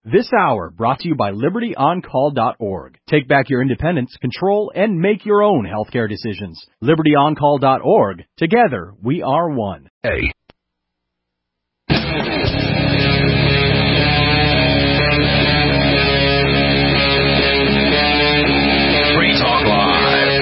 This hour brought to you by LibertyOnCall.org. Take back your independence, control, and make your own healthcare decisions. LibertyOnCall.org. Together, we are one. Hey. Free Talk Live.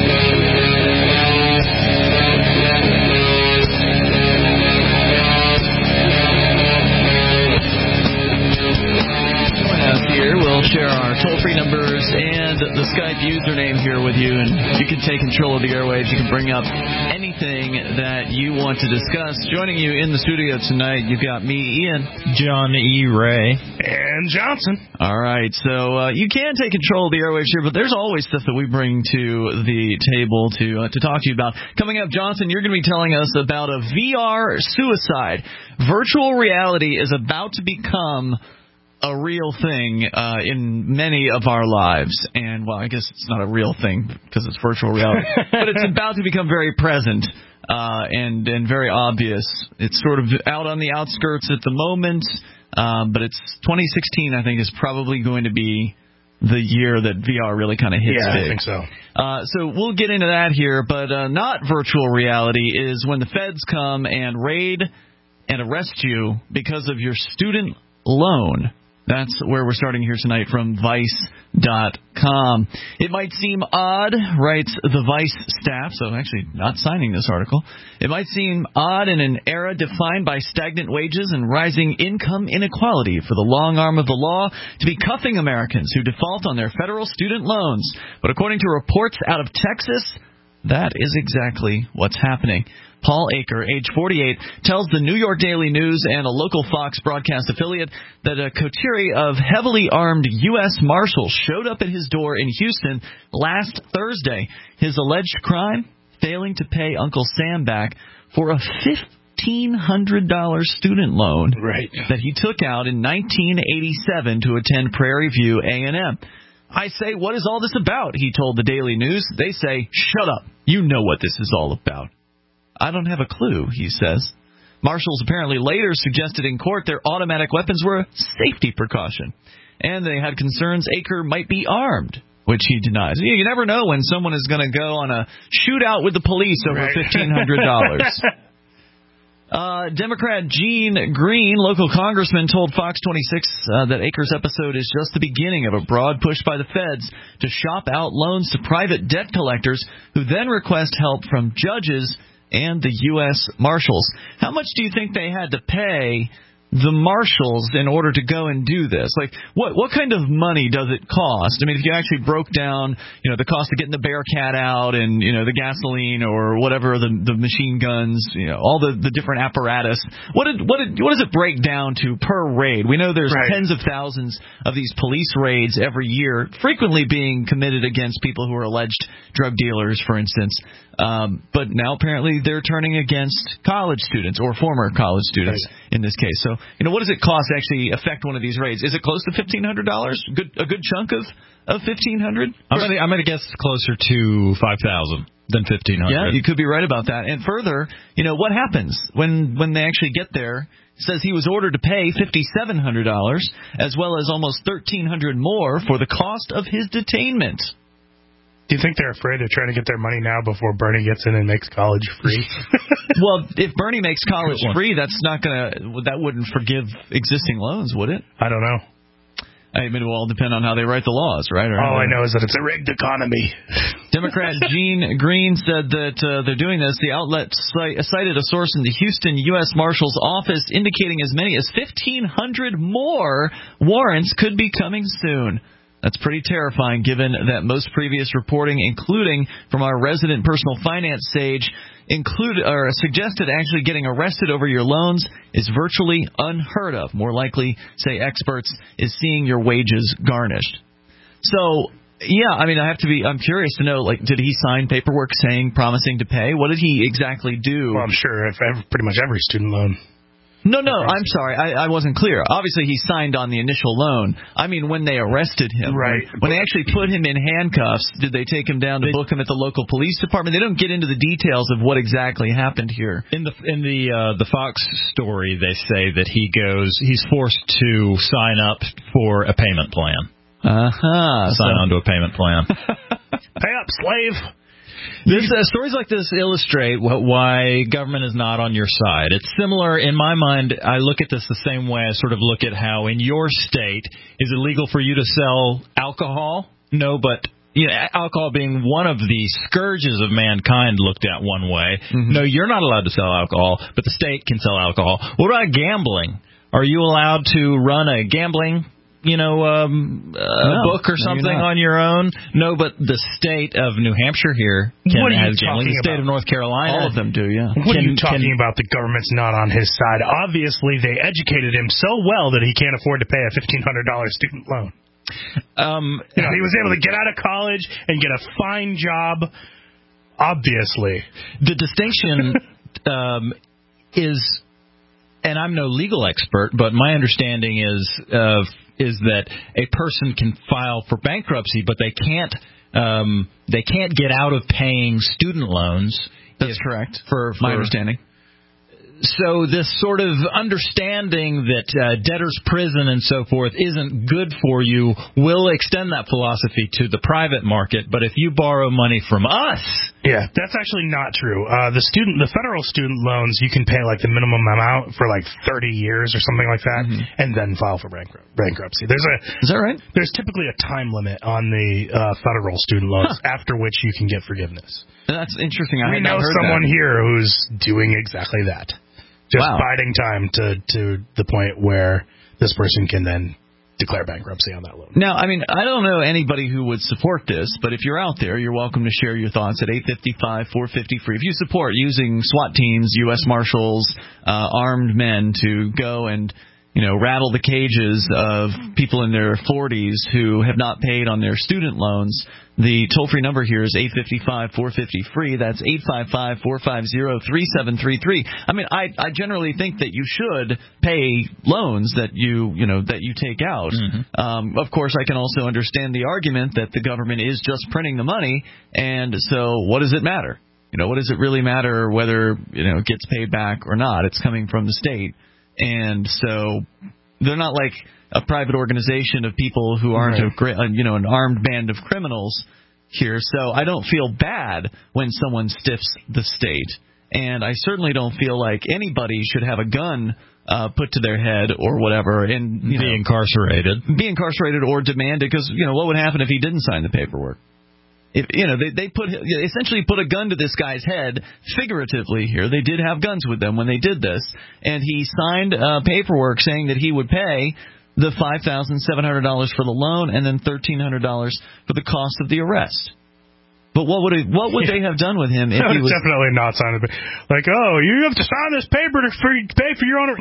Here we'll share our toll-free numbers and the Skype username here with you, and you can take control of the airwaves. You can bring up anything that you want to discuss. Joining you in the studio tonight, you've got me, Ian, John E. Ray, and Johnson. All right, so you can take control of the airwaves here, but there's always stuff that we bring to the table to talk to you about. Coming up, Johnson, you're going to be telling us about a VR suicide. Virtual reality is about to become a real thing in many of our lives. And, well, I guess it's not a real thing because it's virtual reality. But it's about to become very present and very obvious. It's sort of out on the outskirts at the moment, but it's 2016, I think, is probably going to be the year that VR really kind of hits big. I think so. So we'll get into that here, but not virtual reality is when the feds come and raid and arrest you because of your student loan. That's where we're starting here tonight from Vice.com. It might seem odd, writes the Vice staff, so actually not signing this article. It might seem odd in an era defined by stagnant wages and rising income inequality for the long arm of the law to be cuffing Americans who default on their federal student loans. But according to reports out of Texas, that is exactly what's happening. Paul Aker, age 48, tells the New York Daily News and a local Fox broadcast affiliate that a coterie of heavily armed U.S. Marshals showed up at his door in Houston last Thursday. His alleged crime? Failing to pay Uncle Sam back for a $1,500 student loan that he took out in 1987 to attend Prairie View A&M. I say, what is all this about? He told the Daily News. They say, shut up. You know what this is all about. I don't have a clue, he says. Marshals apparently later suggested in court their automatic weapons were a safety precaution, and they had concerns Aker might be armed, which he denies. You never know when someone is going to go on a shootout with the police over $1,500. Democrat Gene Green, local congressman, told Fox 26 that Aker's episode is just the beginning of a broad push by the feds to shop out loans to private debt collectors who then request help from judges and the U.S. Marshals. How much do you think they had to pay the Marshals in order to go and do this? Like, what kind of money does it cost? I mean, if you actually broke down, the cost of getting the Bearcat out and, the gasoline or whatever, the machine guns, all the different apparatus, what does it break down to per raid? We know there's tens of thousands of these police raids every year, frequently being committed against people who are alleged drug dealers, for instance. But now apparently they're turning against college students or former college students in this case. So, what does it cost to actually affect one of these raids? Is it close to $1,500? A good chunk of $1,500? I'm going to guess closer to $5,000 than $1,500. Yeah, you could be right about that. And further, what happens when they actually get there? It says he was ordered to pay $5,700 as well as almost $1,300 more for the cost of his detainment. Do you think they're afraid of trying to get their money now before Bernie gets in and makes college free? Well, if Bernie makes college free, that wouldn't forgive existing loans, would it? I don't know. I mean, it will all depend on how they write the laws, right? All I know is that it's a rigged economy. Democrat Gene Green said that they're doing this. The outlet cited a source in the Houston U.S. Marshal's office indicating as many as 1,500 more warrants could be coming soon. That's pretty terrifying, given that most previous reporting, including from our resident personal finance sage, suggested actually getting arrested over your loans is virtually unheard of. More likely, say experts, is seeing your wages garnished. So, yeah, I mean, I'm curious to know, did he sign paperwork promising to pay? What did he exactly do? Well, I'm sure pretty much every student loan. No, I'm sorry. I wasn't clear. Obviously, he signed on the initial loan. I mean, when they arrested him. Right. When they actually put him in handcuffs, did they take him down to book him at the local police department? They don't get into the details of what exactly happened here. In the Fox story, they say that he's forced to sign up for a payment plan. Sign on to a payment plan. Pay up, slave. Stories like this illustrate why government is not on your side. It's similar, in my mind, I look at this the same way I sort of look at how in your state, is it legal for you to sell alcohol? No, but alcohol being one of the scourges of mankind looked at one way. Mm-hmm. No, you're not allowed to sell alcohol, but the state can sell alcohol. What about gambling? Are you allowed to run a gambling book or something on your own? No, but the state of New Hampshire here can have gambling. The state of North Carolina, all of them do, yeah. What are you talking about? The government's not on his side. Obviously, they educated him so well that he can't afford to pay a $1,500 student loan. He was able to get out of college and get a fine job. Obviously, the distinction is, and I'm no legal expert, but my understanding is that a person can file for bankruptcy, but they can't get out of paying student loans. That's correct, for my understanding. So this sort of understanding that debtor's prison and so forth isn't good for you will extend that philosophy to the private market. But if you borrow money from us... Yeah, that's actually not true. The federal student loans, you can pay like the minimum amount for like 30 years or something like that, and then file for bankruptcy. Is that right? There's typically a time limit on the federal student loans, after which you can get forgiveness. That's interesting. We know someone here who's doing exactly that. Just biding time to the point where this person can then declare bankruptcy on that loan. Now, I mean, I don't know anybody who would support this, but if you're out there, you're welcome to share your thoughts at 855-450-FREE. If you support using SWAT teams, U.S. Marshals, armed men to go and rattle the cages of people in their 40s who have not paid on their student loans, the toll-free number here is 855-450-FREE. That's 855-450-3733. I mean, I generally think that you should pay loans that you take out. Mm-hmm. Of course, I can also understand the argument that the government is just printing the money, and so what does it matter? What does it really matter whether it gets paid back or not? It's coming from the state, and so they're not like a private organization of people who aren't an armed band of criminals here. So I don't feel bad when someone stiffs the state, and I certainly don't feel like anybody should have a gun put to their head or whatever and be incarcerated or demanded, because what would happen if he didn't sign the paperwork? If they essentially put a gun to this guy's head, figuratively here. They did have guns with them when they did this, and he signed paperwork saying that he would pay the $5,700 for the loan and then $1,300 for the cost of the arrest. But what would they have done with him if he was definitely not signed it? Like, you have to sign this paper to pay for your own.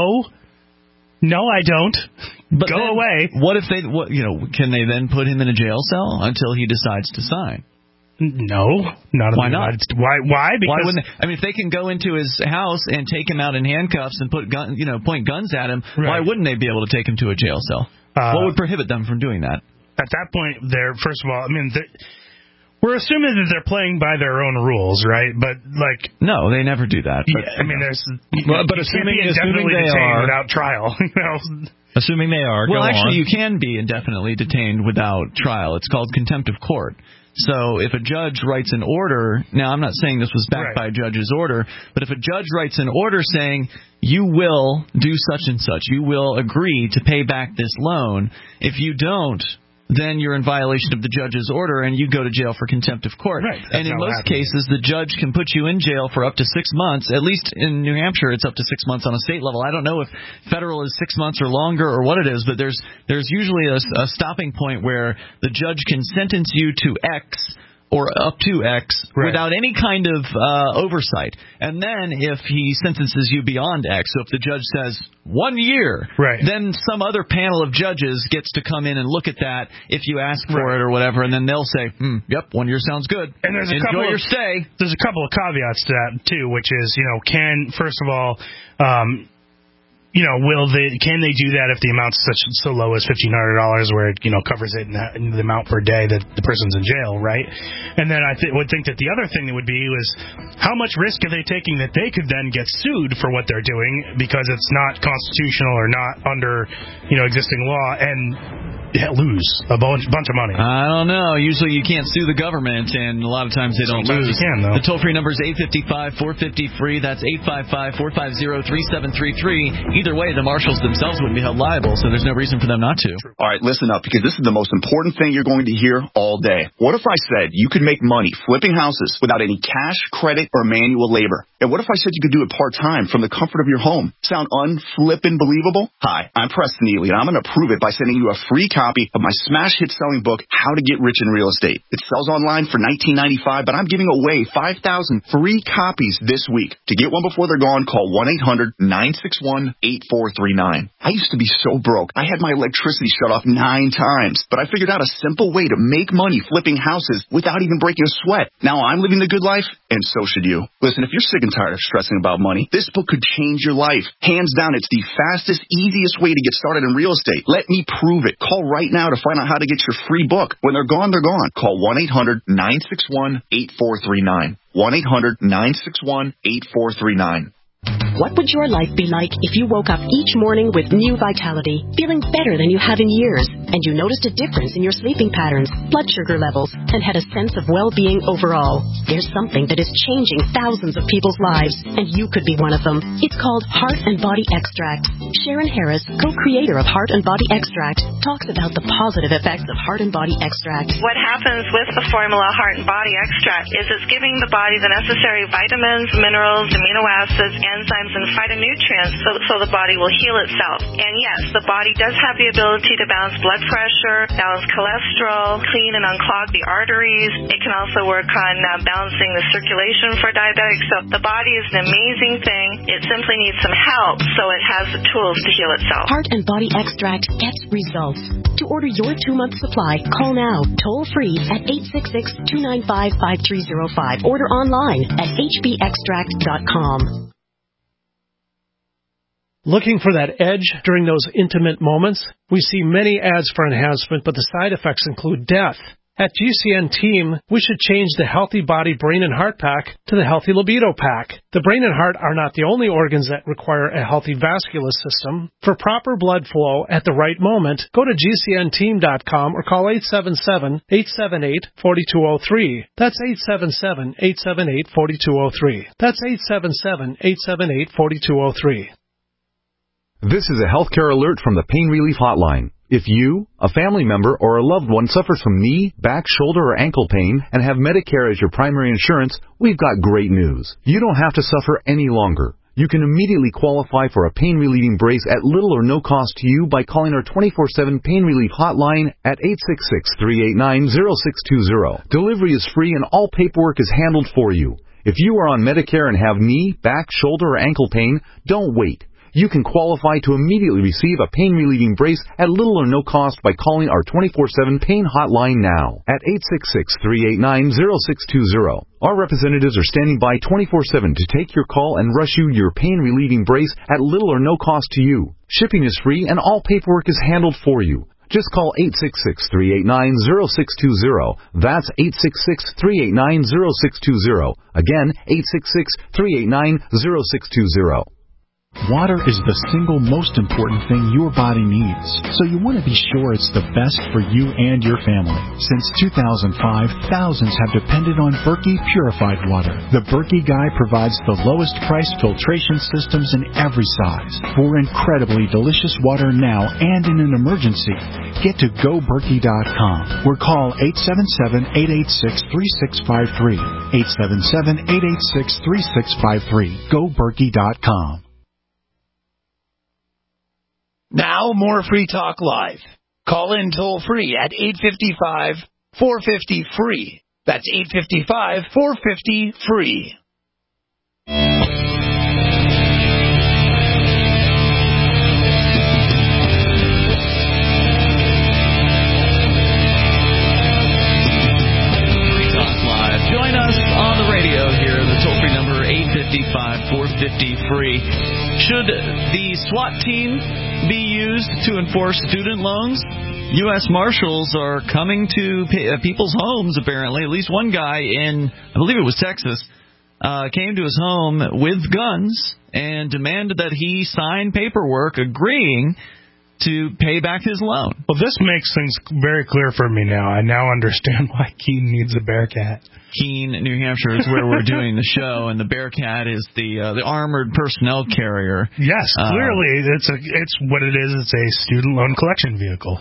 No, I don't. But go away. What if can they then put him in a jail cell until he decides to sign? No, not. Why not? Why? Because why wouldn't they? I mean, if they can go into his house and take him out in handcuffs and point guns at him, why wouldn't they be able to take him to a jail cell? What would prohibit them from doing that? At that point, first of all, I mean, we're assuming that they're playing by their own rules, right? But no, they never do that. But, I mean, but assuming they are without trial, Assuming they are. Well, actually, you can be indefinitely detained without trial. It's called contempt of court. So if a judge writes an order, now I'm not saying this was backed by a judge's order, but if a judge writes an order saying you will do such and such, you will agree to pay back this loan, if you don't, then you're in violation of the judge's order and you go to jail for contempt of court. Right. And in most cases, the judge can put you in jail for up to 6 months. At least in New Hampshire, it's up to 6 months on a state level. I don't know if federal is 6 months or longer or what it is, but there's usually a stopping point where the judge can sentence you to X or up to X without any kind of oversight. And then if he sentences you beyond X, so if the judge says 1 year, then some other panel of judges gets to come in and look at that if you ask for it or whatever, and then they'll say, yep, 1 year sounds good. And enjoy your stay. There's a couple of caveats to that, too, which is, first of all, can they do that if the amount's so low as $1,500, where it covers it in the amount per day that the person's in jail, right? And then I would think that the other thing that would be was how much risk are they taking that they could then get sued for what they're doing because it's not constitutional or not under existing law and lose a bunch of money. I don't know. Usually you can't sue the government, and a lot of times they don't lose. You can, though. The toll-free number is 855-450-FREE. That's 855-450-3733. Either way, the marshals themselves wouldn't be held liable, so there's no reason for them not to. All right, listen up, because this is the most important thing you're going to hear all day. What if I said you could make money flipping houses without any cash, credit, or manual labor? And what if I said you could do it part-time from the comfort of your home? Sound unflippin' believable? Hi, I'm Preston Ely, and I'm going to prove it by sending you a free copy of my smash hit selling book, How to Get Rich in Real Estate. It sells online for $19.95, but I'm giving away 5,000 free copies this week. To get one before they're gone, call 1-800-961-8439. I used to be so broke. I had my electricity shut off 9 times, but I figured out a simple way to make money flipping houses without even breaking a sweat. Now I'm living the good life, and so should you. Listen, if you're sick and tired of stressing about money, this book could change your life. Hands down, it's the fastest, easiest way to get started in real estate. Let me prove it. Call right now to find out how to get your free book. When they're gone, they're gone. Call 1-800-961-8439. 1-800-961-8439. What would your life be like if you woke up each morning with new vitality, feeling better than you have in years, and you noticed a difference in your sleeping patterns, blood sugar levels, and had a sense of well-being overall? There's something that is changing thousands of people's lives, and you could be one of them. It's called Heart and Body Extract. Sharon Harris, co-creator of Heart and Body Extract, talks about the positive effects of Heart and Body Extract. What happens with the formula Heart and Body Extract is it's giving the body the necessary vitamins, minerals, amino acids, enzymes, and phytonutrients so the body will heal itself. And yes, the body does have the ability to balance blood pressure, balance cholesterol, clean and unclog the arteries. It can also work on balancing the circulation for diabetics. So the body is an amazing thing. It simply needs some help, so it has the tools to heal itself. Heart and Body Extract gets results. To order your 2-month supply, call now, toll free at 866-295-5305. Order online at hbextract.com. Looking for that edge during those intimate moments? We see many ads for enhancement, but the side effects include death. At GCN Team, we should change the Healthy Body, Brain, and Heart Pack to the Healthy Libido Pack. The brain and heart are not the only organs that require a healthy vascular system. For proper blood flow at the right moment, go to GCNteam.com or call 877-878-4203. That's 877-878-4203. That's 877-878-4203. This is a healthcare alert from the Pain Relief Hotline. If you, a family member, or a loved one suffers from knee, back, shoulder, or ankle pain and have Medicare as your primary insurance, we've got great news. You don't have to suffer any longer. You can immediately qualify for a pain-relieving brace at little or no cost to you by calling our 24/7 Pain Relief Hotline at 866-389-0620. Delivery is free and all paperwork is handled for you. If you are on Medicare and have knee, back, shoulder, or ankle pain, don't wait. You can qualify to immediately receive a pain-relieving brace at little or no cost by calling our 24/7 Pain Hotline now at 866-389-0620. Our representatives are standing by 24/7 to take your call and rush you your pain-relieving brace at little or no cost to you. Shipping is free and all paperwork is handled for you. Just call 866-389-0620. That's 866-389-0620. Again, 866-389-0620. Water is the single most important thing your body needs, so you want to be sure it's the best for you and your family. Since 2005, thousands have depended on Berkey purified water. The Berkey Guy provides the lowest price filtration systems in every size. For incredibly delicious water now and in an emergency, get to GoBerkey.com or call 877-886-3653. 877-886-3653. GoBerkey.com. Now, more Free Talk Live. Call in toll-free at 855-450-FREE. That's 855-450-FREE. Free Talk Live. Join us on the radio here. The toll-free number, 855-450-FREE. Should the SWAT team be used to enforce student loans? U.S. Marshals are coming to people's homes, apparently. At least one guy in, I believe it was Texas, came to his home with guns and demanded that he sign paperwork agreeing to pay back his loan. Well, this makes things very clear for me now. I now understand why Keene needs a Bearcat. Keene, New Hampshire is where we're doing the show, and the Bearcat is the armored personnel carrier. Yes, clearly it's what it is. It's a student loan collection vehicle.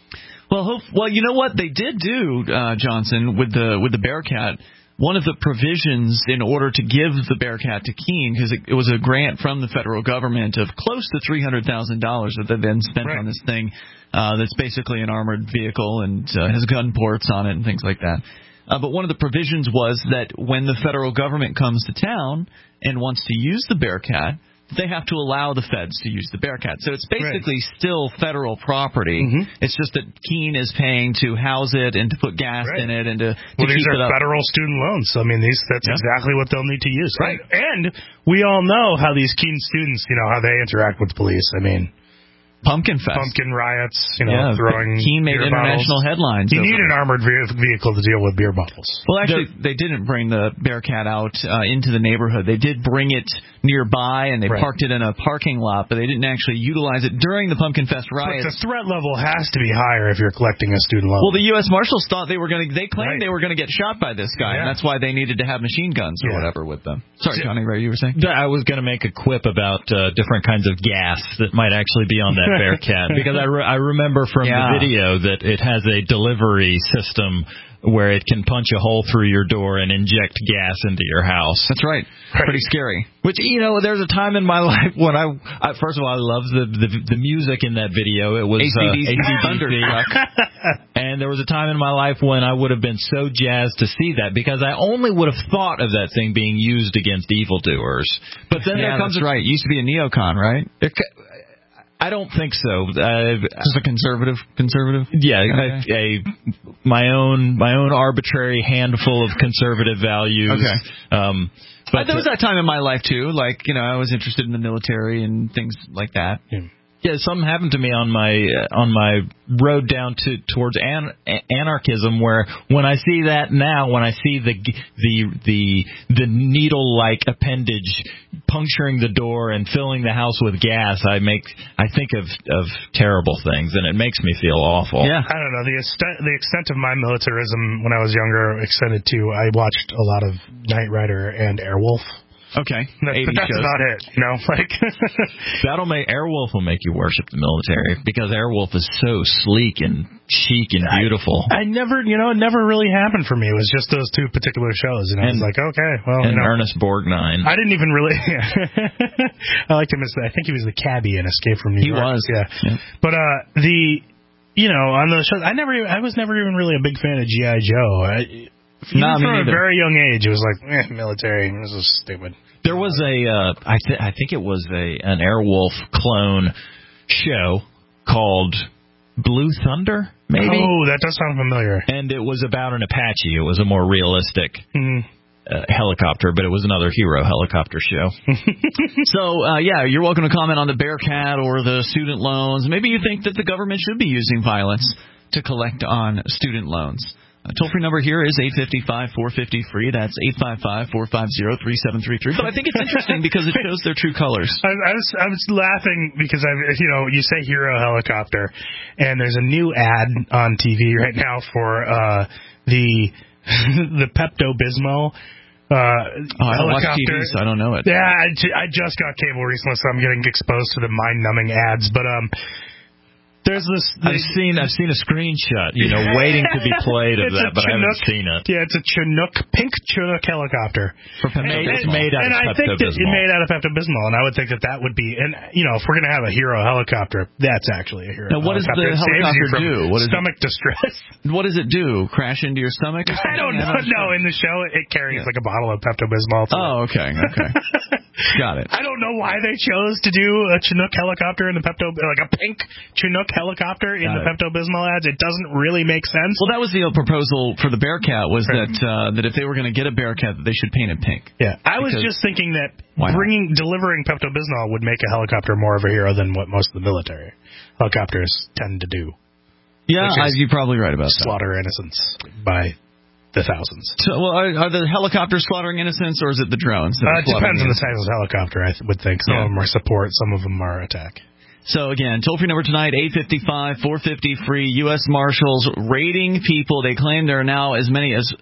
Well, you know what they did do, Johnson, with the Bearcat. One of the provisions in order to give the Bearcat to Keene, because it was a grant from the federal government of close to $300,000 that they then spent on this thing that's basically an armored vehicle and has gun ports on it and things like that. But one of the provisions was that when the federal government comes to town and wants to use the Bearcat, they have to allow the feds to use the Bearcat. So it's basically still federal property. Mm-hmm. It's just that Keene is paying to house it and to put gas in it and to these keep it are up. Federal student loans. So, I mean, that's exactly what they'll need to use. Right. And we all know how these Keene students, how they interact with police. I mean, Pumpkin Fest. Pumpkin riots, throwing Keene made international headlines. You need an armored vehicle to deal with beer bottles. Well, actually, they didn't bring the Bearcat out into the neighborhood. They did bring it nearby, and they parked it in a parking lot, but they didn't actually utilize it during the Pumpkin Fest riots. But the threat level has to be higher if you're collecting a student loan. Well, the U.S. Marshals thought they claimed they were going to get shot by this guy, and that's why they needed to have machine guns or whatever with them. Sorry, Johnny, you were saying? I was going to make a quip about different kinds of gas that might actually be on that Bearcat, because I remember from the video that it has a delivery system where it can punch a hole through your door and inject gas into your house. That's right. Pretty scary. Which, there's a time in my life when I first of all, I love the music in that video. It was AC/DC Thunderstruck. And there was a time in my life when I would have been so jazzed to see that, because I only would have thought of that thing being used against evildoers. But then there comes right. It used to be a neocon, right? I don't think so. Just a conservative? Yeah, okay. My own arbitrary handful of conservative values. Okay. But there was that time in my life too. Like, I was interested in the military and things like that. Yeah, something happened to me on my road down towards anarchism, where when I see that now, when I see the needle-like appendage puncturing the door and filling the house with gas, I think of terrible things, and it makes me feel awful. Yeah, I don't know, the extent of my militarism when I was younger extended to I watched a lot of Knight Rider and Airwolf. Okay, but that's shows. about it. Airwolf will make you worship the military, because Airwolf is so sleek and chic and beautiful. I never, it never really happened for me. It was just those two particular shows, and I was like, okay, well, and Ernest Borgnine. I didn't even really. I liked him as I think he was the cabbie in Escape from New York. He was, yeah. But on those shows, I was never even really a big fan of G.I. Joe. From a very young age, it was like, military, this is stupid. There was I think it was an Airwolf clone show called Blue Thunder, maybe? Oh, that does sound familiar. And it was about an Apache. It was a more realistic helicopter, but it was another hero helicopter show. So, you're welcome to comment on the Bearcat or the student loans. Maybe you think that the government should be using violence to collect on student loans. Toll-free number here is 855-450-FREE. That's 855-450-3733. But I think it's interesting because it shows their true colors. I was laughing because you say hero helicopter, and there's a new ad on TV right now for the Pepto-Bismol. I don't watch TV, so I don't know it. Yeah, I just got cable recently, so I'm getting exposed to the mind-numbing ads. But there's this. I've seen a screenshot, waiting to be played of that, but I haven't seen it. Yeah, it's a pink Chinook helicopter. It's made out of Pepto-Bismol. And I think that it's made out of Pepto-Bismol, and I would think that would be, and if we're gonna have a hero helicopter, that's actually a hero. Now, what does the helicopter do? What is stomach distress? What does it do? Crash into your stomach? I don't know. No, in the show, it carries like a bottle of Pepto-Bismol. Oh, okay. Got it. I don't know why they chose to do a Chinook helicopter in the like a pink Chinook helicopter in the Pepto-Bismol ads. It doesn't really make sense. Well, that was the proposal for the Bearcat, was that if they were going to get a Bearcat, that they should paint it pink. Yeah, I was just thinking that delivering Pepto-Bismol would make a helicopter more of a hero than what most of the military helicopters tend to do. Yeah, you're probably right about that. Slaughter innocents by the thousands. So, well, are the helicopters slaughtering innocents, or is it the drones? It depends on the size of the helicopter, I would think. Some of them are support, some of them are attack. So, again, toll-free number tonight, 855-450-FREE, U.S. Marshals raiding people. They claim there are now as many as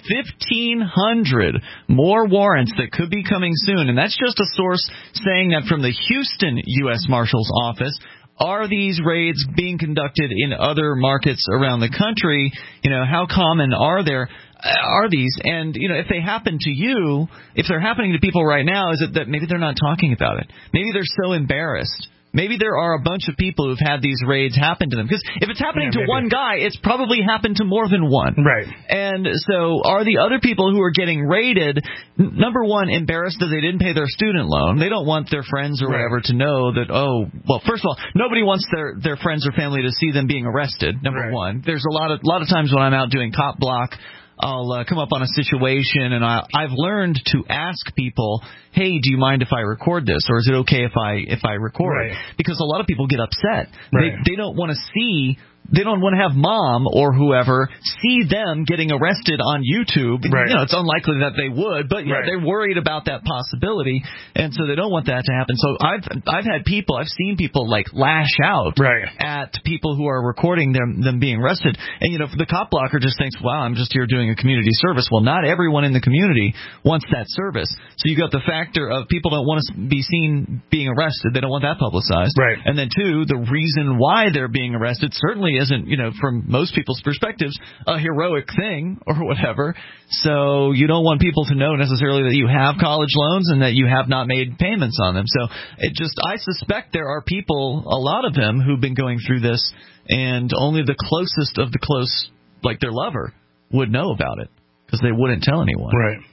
1,500 more warrants that could be coming soon. And that's just a source saying that from the Houston U.S. Marshals Office. Are these raids being conducted in other markets around the country? You know, how common are these? And, you know, if they happen to you, if they're happening to people right now, is it that maybe they're not talking about it? Maybe they're so embarrassed. Maybe there are a bunch of people who've had these raids happen to them. Because if it's happening to one guy, it's probably happened to more than one. Right. And so are the other people who are getting raided, number one, embarrassed that they didn't pay their student loan? They don't want their friends or whatever to know that, well, first of all, nobody wants their friends or family to see them being arrested, number one. There's a lot of times when I'm out doing cop block, I'll come up on a situation, and I've learned to ask people, hey, do you mind if I record this, or is it okay if I record? Because a lot of people get upset. They don't want to see. They don't want to have mom or whoever see them getting arrested on YouTube. You know, it's unlikely that they would, but they're worried about that possibility, and so they don't want that to happen. So I've seen people like lash out at people who are recording them being arrested, and you know, the cop blocker just thinks, wow, I'm just here doing a community service. Well, not everyone in the community wants that service. So you got the factor of people don't want to be seen being arrested. They don't want that publicized. And then two, the reason why they're being arrested certainly isn't, you know, from most people's perspectives, a heroic thing or whatever. So you don't want people to know necessarily that you have college loans and that you have not made payments on them. So I suspect there are people, a lot of them, who've been going through this, and only the closest of the close, like their lover, would know about it because they wouldn't tell anyone.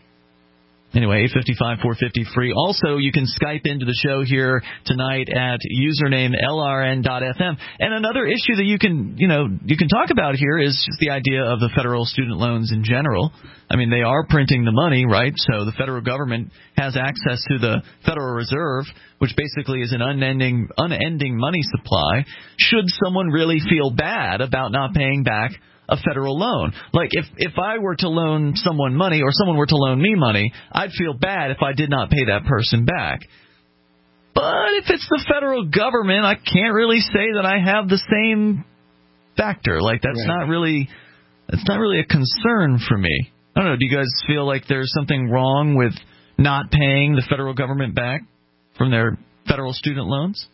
Anyway, 855-450-FREE. Also, you can Skype into the show here tonight at username LRN.FM. And another issue that you can talk about here is just the idea of the federal student loans in general. I mean, they are printing the money, right? So the federal government has access to the Federal Reserve, which basically is an unending money supply. Should someone really feel bad about not paying back a federal loan? Like if I were to loan someone money, or someone were to loan me money, I'd feel bad if I did not pay that person back. But if it's the federal government, I can't really say that I have the same factor. Like that's not really a concern for me. I don't know. Do you guys feel like there's something wrong with not paying the federal government back from their federal student loans?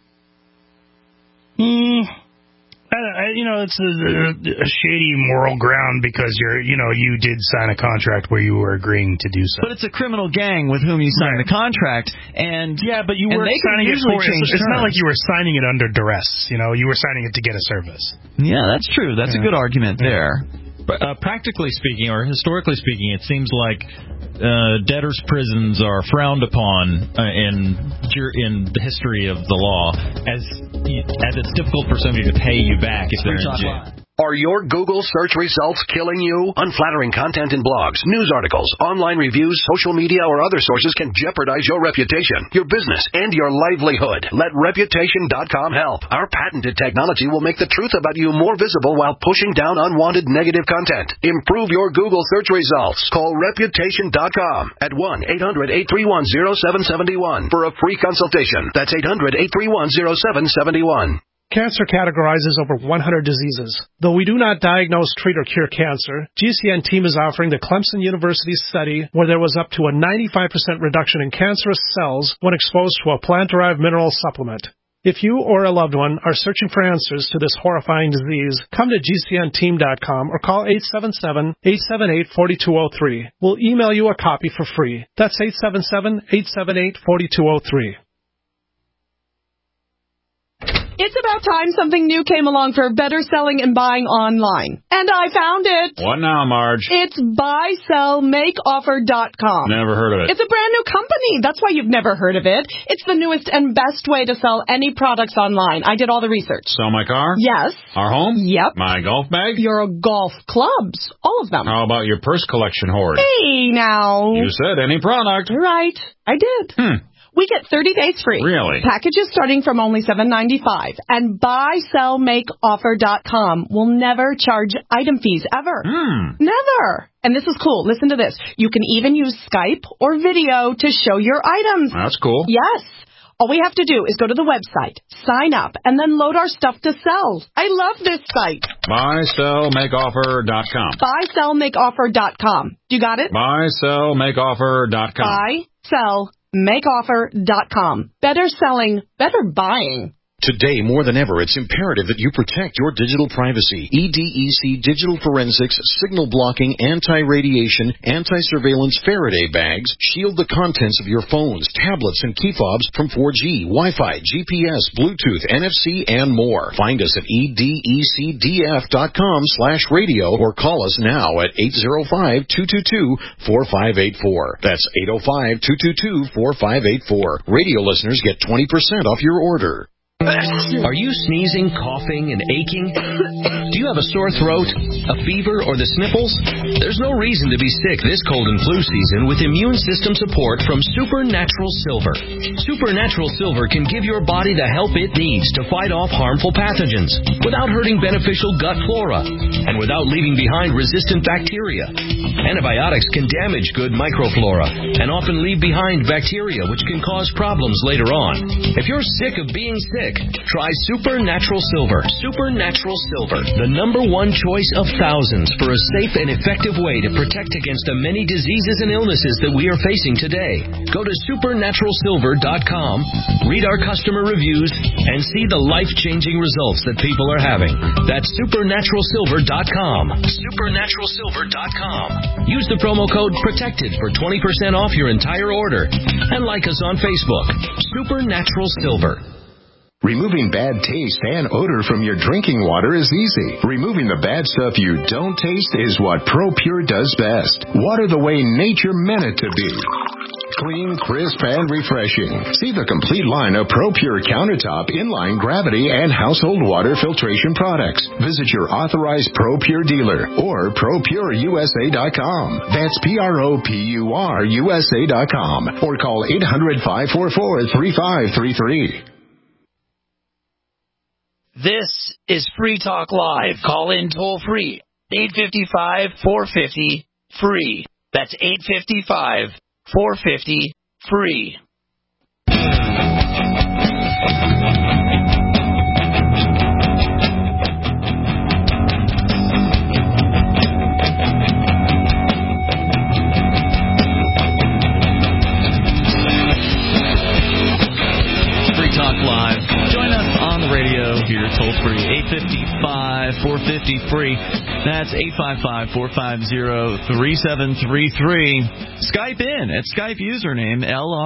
It's a shady moral ground because you did sign a contract where you were agreeing to do so. But it's a criminal gang with whom you signed the contract, and but you were signing it for. It's not like you were signing it under duress. You were signing it to get a service. Yeah, that's true. That's a good argument there. Practically speaking, or historically speaking, it seems like debtors' prisons are frowned upon in the history of the law, as it's difficult for somebody to pay you back if they're in jail. Are your Google search results killing you? Unflattering content in blogs, news articles, online reviews, social media, or other sources can jeopardize your reputation, your business, and your livelihood. Let Reputation.com help. Our patented technology will make the truth about you more visible while pushing down unwanted negative content. Improve your Google search results. Call Reputation.com at 1-800-831-0771 for a free consultation. That's 800-831-0771. Cancer categorizes over 100 diseases. Though we do not diagnose, treat, or cure cancer, GCN team is offering the Clemson University study where there was up to a 95% reduction in cancerous cells when exposed to a plant-derived mineral supplement. If you or a loved one are searching for answers to this horrifying disease, come to GCNteam.com or call 877-878-4203. We'll email you a copy for free. That's 877-878-4203. It's about time something new came along for better selling and buying online. And I found it. What now, Marge? It's buysellmakeoffer.com. Never heard of it. It's a brand new company. That's why you've never heard of it. It's the newest and best way to sell any products online. I did all the research. Sell my car? Yes. Our home? Yep. My golf bag? Your golf clubs. All of them. How about your purse collection hoard? Hey, now. You said any product. Right. I did. We get 30 days free. Really? Packages starting from only $7.95. And buysellmakeoffer.com will never charge item fees ever. Never. And this is cool. Listen to this. You can even use Skype or video to show your items. That's cool. Yes. All we have to do is go to the website, sign up, and then load our stuff to sell. I love this site. Buysellmakeoffer.com. Buysellmakeoffer.com. You got it? Buysellmakeoffer.com. Buysellmakeoffer.com. Better selling, better buying. Today, more than ever, it's imperative that you protect your digital privacy. EDEC Digital Forensics, signal blocking, anti-radiation, anti-surveillance Faraday bags shield the contents of your phones, tablets, and key fobs from 4G, Wi-Fi, GPS, Bluetooth, NFC, and more. Find us at edecdf.com/radio or call us now at 805-222-4584. That's 805-222-4584. Radio listeners get 20% off your order. Are you sneezing, coughing, and aching? Do you have a sore throat, a fever, or the sniffles? There's no reason to be sick this cold and flu season with immune system support from Supernatural Silver. Supernatural Silver can give your body the help it needs to fight off harmful pathogens without hurting beneficial gut flora and without leaving behind resistant bacteria. Antibiotics can damage good microflora and often leave behind bacteria which can cause problems later on. If you're sick of being sick, try Supernatural Silver. Supernatural Silver, the #1 choice of thousands for a safe and effective way to protect against the many diseases and illnesses that we are facing today. Go to supernaturalsilver.com, read our customer reviews, and see the life-changing results that people are having. That's supernaturalsilver.com. Supernaturalsilver.com. Use the promo code PROTECTED for 20% off your entire order. And like us on Facebook. Supernatural Silver. Removing bad taste and odor from your drinking water is easy. Removing the bad stuff you don't taste is what ProPure does best. Water the way nature meant it to be. Clean, crisp, and refreshing. See the complete line of ProPure countertop, inline, gravity, and household water filtration products. Visit your authorized ProPure dealer or ProPureUSA.com. That's ProPureUSA.com. Or call 800-544-3533. This is Free Talk Live. Call in toll free. 855-450-FREE. That's 855-450-FREE. Free Talk Live. Join us on the radio here, toll free, 855-450-FREE. That's 855-450-3733. Skype in at Skype username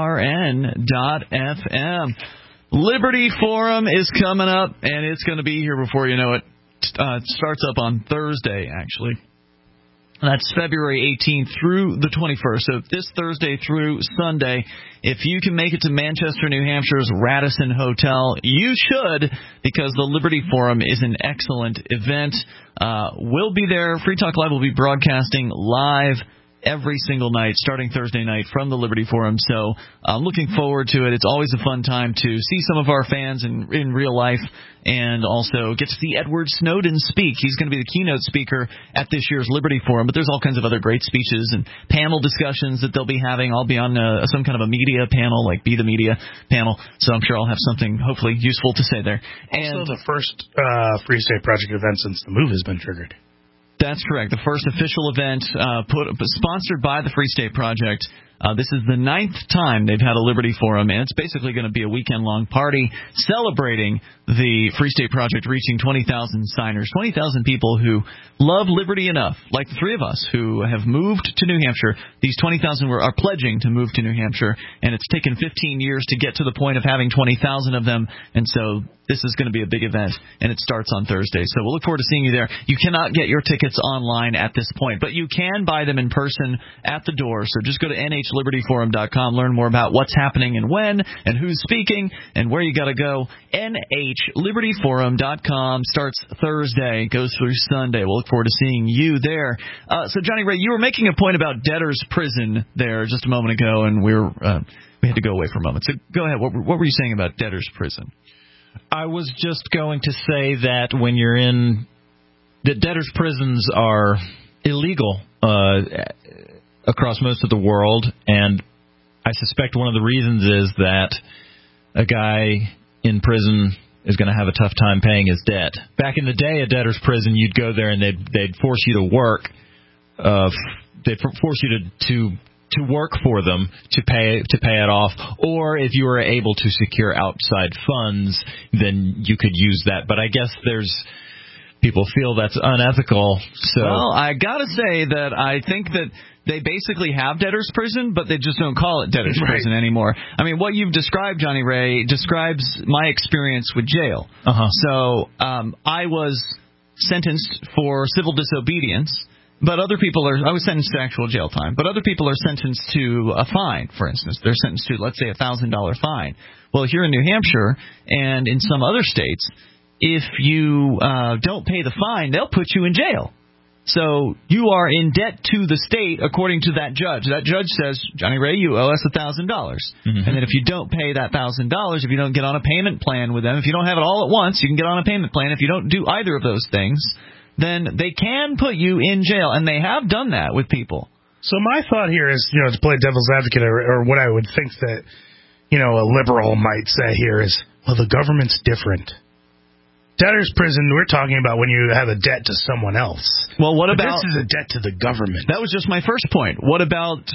LRN.FM. Liberty Forum is coming up, and it's going to be here before you know it. It starts up on Thursday, actually. That's February 18th through the 21st. So this Thursday through Sunday, if you can make it to Manchester, New Hampshire's Radisson Hotel, you should, because the Liberty Forum is an excellent event. We'll be there. Free Talk Live will be broadcasting live every single night, starting Thursday night from the Liberty Forum. So I'm looking forward to it. It's always a fun time to see some of our fans in real life and also get to see Edward Snowden speak. He's going to be the keynote speaker at this year's Liberty Forum, but there's all kinds of other great speeches and panel discussions that they'll be having. I'll be on some kind of a media panel, like Be the Media panel, so I'm sure I'll have something hopefully useful to say there. And also the first Free State Project event since the move has been triggered. That's correct. The first official event sponsored by the Free State Project This is the 9th time they've had a Liberty Forum, and it's basically going to be a weekend-long party celebrating the Free State Project reaching 20,000 signers, 20,000 people who love liberty enough, like the three of us who have moved to New Hampshire. These 20,000 are pledging to move to New Hampshire, and it's taken 15 years to get to the point of having 20,000 of them, and so this is going to be a big event, and it starts on Thursday. So we'll look forward to seeing you there. You cannot get your tickets online at this point, but you can buy them in person at the door. So just go to NHLibertyForum.com, learn more about what's happening and when and who's speaking and where you got to go. NHLibertyForum.com starts Thursday, goes through Sunday. We'll look forward to seeing you there. So, Johnny Ray, you were making a point about debtor's prison there just a moment ago, and we had to go away for a moment. So go ahead. What were you saying about debtor's prison? I was just going to say that when you're in that debtors' prisons are illegal across most of the world, and I suspect one of the reasons is that a guy in prison is going to have a tough time paying his debt. Back in the day, a debtor's prison, you'd go there and they'd force you to work. They'd force you to work for them to pay it off, or if you were able to secure outside funds, then you could use that. But I guess people feel that's unethical. So, well, I gotta say that I think that they basically have debtor's prison, but they just don't call it debtor's prison anymore. I mean, what you've described, Johnny Ray, describes my experience with jail. So I was sentenced for civil disobedience. But other people I was sentenced to actual jail time, but other people are sentenced to a fine, for instance. They're sentenced to, let's say, a $1,000 fine. Well, here in New Hampshire and in some other states, if you don't pay the fine, they'll put you in jail. So you are in debt to the state according to that judge. That judge says, Johnny Ray, you owe us $1,000. And then if you don't pay that $1,000, if you don't get on a payment plan with them, if you don't have it all at once, you can get on a payment plan. If you don't do either of those things, then they can put you in jail, and they have done that with people. So my thought here is, to play devil's advocate, or what I would think that, a liberal might say here is, well, the government's different. Debtor's prison, we're talking about when you have a debt to someone else. Well, what about... This is a debt to the government. That was just my first point. What about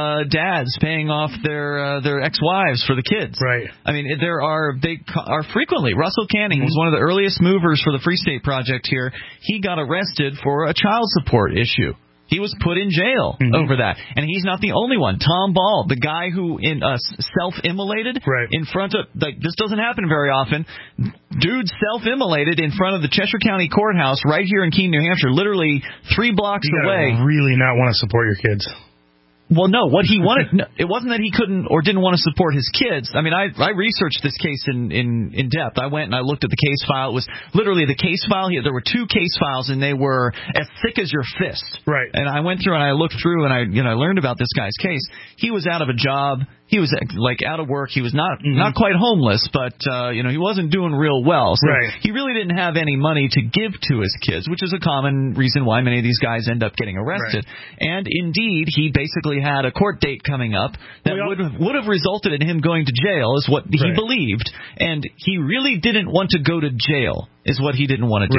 dads paying off their ex-wives for the kids? Right. I mean, they are frequently. Russell Canning was one of the earliest movers for the Free State Project here. He got arrested for a child support issue. He was put in jail over that. And he's not the only one. Tom Ball, the guy who self-immolated in front of... this doesn't happen very often. Dude self-immolated in front of the Cheshire County Courthouse right here in Keene, New Hampshire, literally 3 blocks away. You really not want to support your kids. Well, no, what he wanted, it wasn't that he couldn't or didn't want to support his kids. I mean, I researched this case in depth. I went and I looked at the case file. It was literally the case file. There were 2 case files, and they were as thick as your fist. Right. And I went through and I looked through and I learned about this guy's case. He was out of a job. He was out of work. He was not quite homeless, but he wasn't doing real well. So he really didn't have any money to give to his kids, which is a common reason why many of these guys end up getting arrested. And indeed, he basically had a court date coming up that would have resulted in him going to jail, is what he believed. And he really didn't want to go to jail, is what he didn't want to do.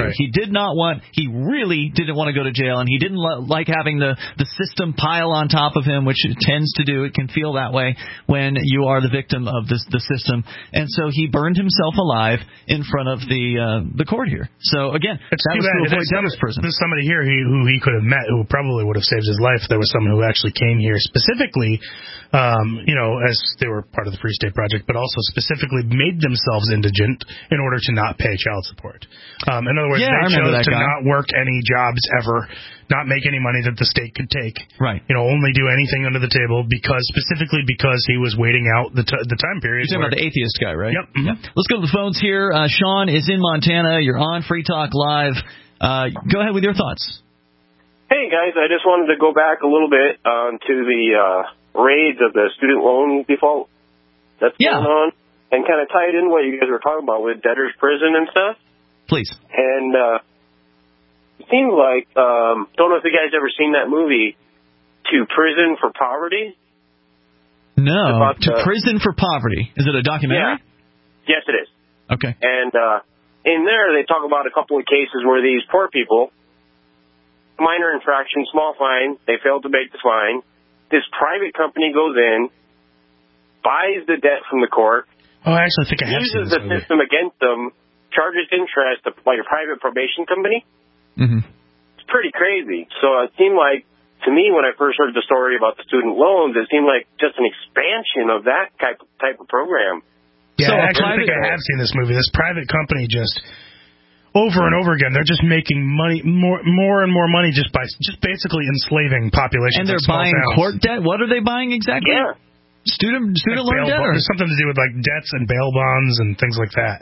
He really didn't want to go to jail, and he didn't like having the system pile on top of him, which it tends to do. It can feel that way when you are the victim of the system. And so he burned himself alive in front of the court here. So, again, that was to avoid debtor's prison. There's somebody here who he could have met who probably would have saved his life if there was someone who actually came here specifically, as they were part of the Free State Project, but also specifically made themselves indigent in order to not pay child support. In other words, they chose to not work any jobs ever, not make any money that the state could take. Right. Only do anything under the table specifically because he was waiting out the time period. You're talking about the atheist guy, right? Yep. Yeah. Let's go to the phones here. Sean is in Montana. You're on Free Talk Live. Go ahead with your thoughts. Hey, guys. I just wanted to go back a little bit to the raids of the student loan default that's going on and kind of tie it in what you guys were talking about with debtor's prison and stuff. Please. And it seems like, don't know if you guys ever seen that movie, To Prison for Poverty? No, To Prison for Poverty. Is it a documentary? Yeah. Yes, it is. Okay. And in there, they talk about a couple of cases where these poor people, minor infraction, small fine, they failed to make the fine, this private company goes in, buys the debt from the court, I actually think I have uses the system against them, charges interest like a private probation company. Mm-hmm. It's pretty crazy. So it seemed like, to me, when I first heard the story about the student loans, it seemed like just an expansion of that type of program. Yeah, I actually think I have seen this movie. This private company just over and over again, they're just making money, more and more money just basically enslaving populations. And they're buying court debt. What are they buying exactly? Yeah, student loan debt. There's something to do with like debts and bail bonds and things like that.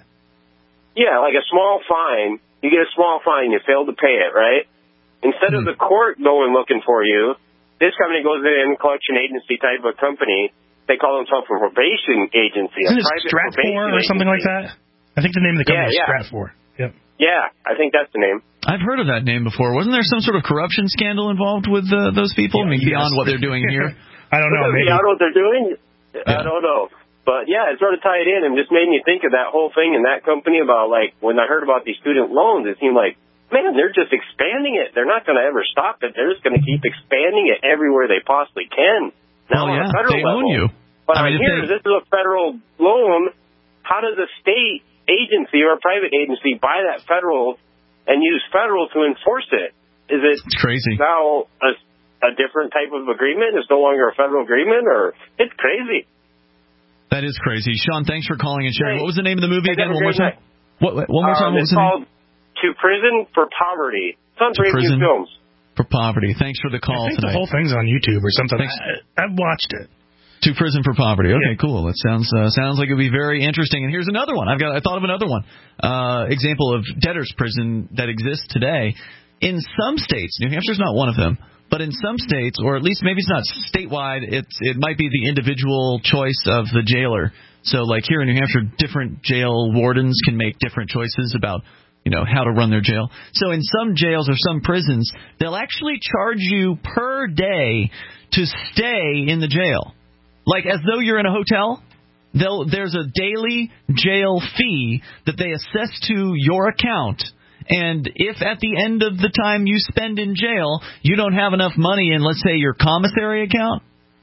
Yeah, like a small fine. You get a small fine, you fail to pay it, right? Instead of the court going looking for you, this company goes in, collection agency type of company. They call themselves a probation agency. Isn't it Stratfor or something like that? I think the name of the company is Stratfor. Yep. Yeah, I think that's the name. I've heard of that name before. Wasn't there some sort of corruption scandal involved with those people? I mean, beyond what they're doing here? I don't know. Maybe. Beyond what they're doing? Yeah. I don't know. But, yeah, it sort of tied in and just made me think of that whole thing in that company about, like, when I heard about these student loans, it seemed like, man, they're just expanding it. They're not going to ever stop it. They're just going to keep expanding it everywhere they possibly can. Now on a federal they level. own you. But I hear this is a federal loan. How does a state agency or a private agency buy that federal and use federal to enforce it? Is it crazy now a different type of agreement? It's no longer a federal agreement, or it's crazy. That is crazy. Sean, thanks for calling and sharing. What was the name of the movie again? One more time. One more time. It's called To Prison for Poverty. It's on Brave New Films. For Poverty. Thanks for the call I think tonight. the whole thing's on YouTube or something. I've watched it. To Prison for Poverty. Okay, cool. That sounds like it would be very interesting. And here's another one. I thought of another one. Example of debtor's prison that exists today. In some states, New Hampshire's not one of them, but in some states, or at least maybe it's not statewide, it might be the individual choice of the jailer. So like here in New Hampshire, different jail wardens can make different choices about how to run their jail. So in some jails or some prisons, they'll actually charge you per day to stay in the jail. Like as though you're in a hotel, there's a daily jail fee that they assess to your account. And if at the end of the time you spend in jail, you don't have enough money in, let's say, your commissary account,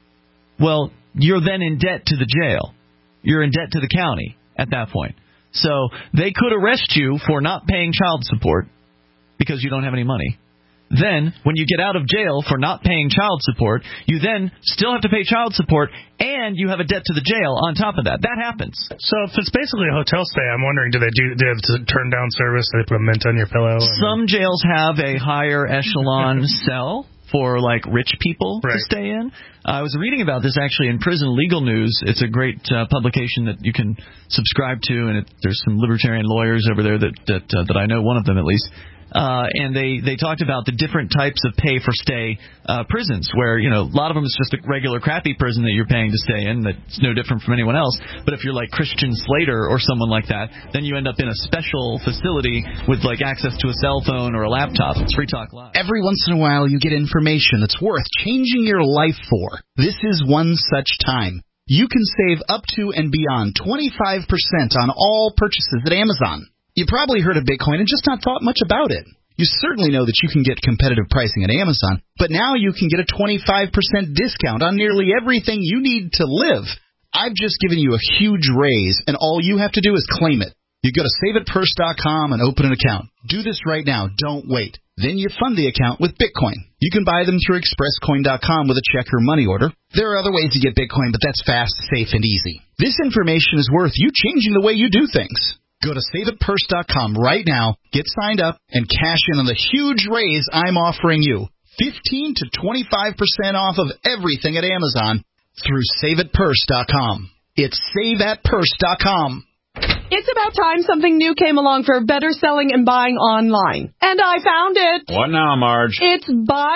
well, you're then in debt to the jail. You're in debt to the county at that point. So they could arrest you for not paying child support because you don't have any money. Then, when you get out of jail for not paying child support, you then still have to pay child support, and you have a debt to the jail on top of that. That happens. So if it's basically a hotel stay, I'm wondering, do they have to turn down service? Do they put a mint on your pillow? Some jails have a higher echelon cell for, like, rich people to stay in. I was reading about this, actually, in Prison Legal News. It's a great publication that you can subscribe to, and there's some libertarian lawyers over there that I know, one of them at least. And they talked about the different types of pay-for-stay prisons, where, a lot of them is just a regular crappy prison that you're paying to stay in that's no different from anyone else. But if you're like Christian Slater or someone like that, then you end up in a special facility with, like, access to a cell phone or a laptop. It's Free Talk Live. Every once in a while you get information that's worth changing your life for. This is one such time. You can save up to and beyond 25% on all purchases at Amazon. You probably heard of Bitcoin and just not thought much about it. You certainly know that you can get competitive pricing at Amazon, but now you can get a 25% discount on nearly everything you need to live. I've just given you a huge raise, and all you have to do is claim it. You go to SaveItPurse.com and open an account. Do this right now. Don't wait. Then you fund the account with Bitcoin. You can buy them through ExpressCoin.com with a check or money order. There are other ways to get Bitcoin, but that's fast, safe, and easy. This information is worth you changing the way you do things. Go to SaveItPurse.com right now, get signed up, and cash in on the huge raise I'm offering you. 15 to 25% off of everything at Amazon through SaveItPurse.com. It's SaveAtPurse.com. It's about time something new came along for better selling and buying online. And I found it. What now, Marge? It's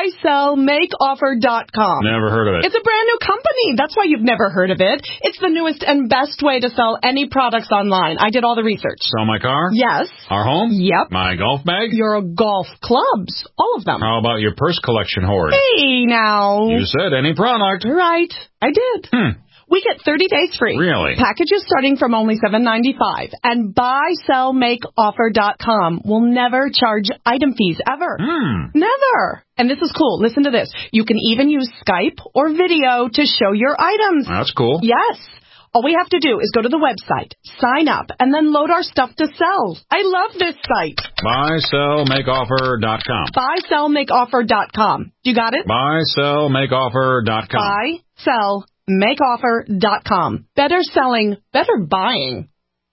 buysellmakeoffer.com. Never heard of it. It's a brand new company. That's why you've never heard of it. It's the newest and best way to sell any products online. I did all the research. Sell my car? Yes. Our home? Yep. My golf bag? Your golf clubs. All of them. How about your purse collection hoard? Hey, now. You said any product. Right. I did. We get 30 days free. Really? Packages starting from only $7.95. And buysellmakeoffer.com will never charge item fees ever. Never. And this is cool. Listen to this. You can even use Skype or video to show your items. That's cool. Yes. All we have to do is go to the website, sign up, and then load our stuff to sell. I love this site. Buysellmakeoffer.com. Buysellmakeoffer.com. You got it? Buysellmakeoffer.com. Buysellmakeoffer.com. Better selling, better buying.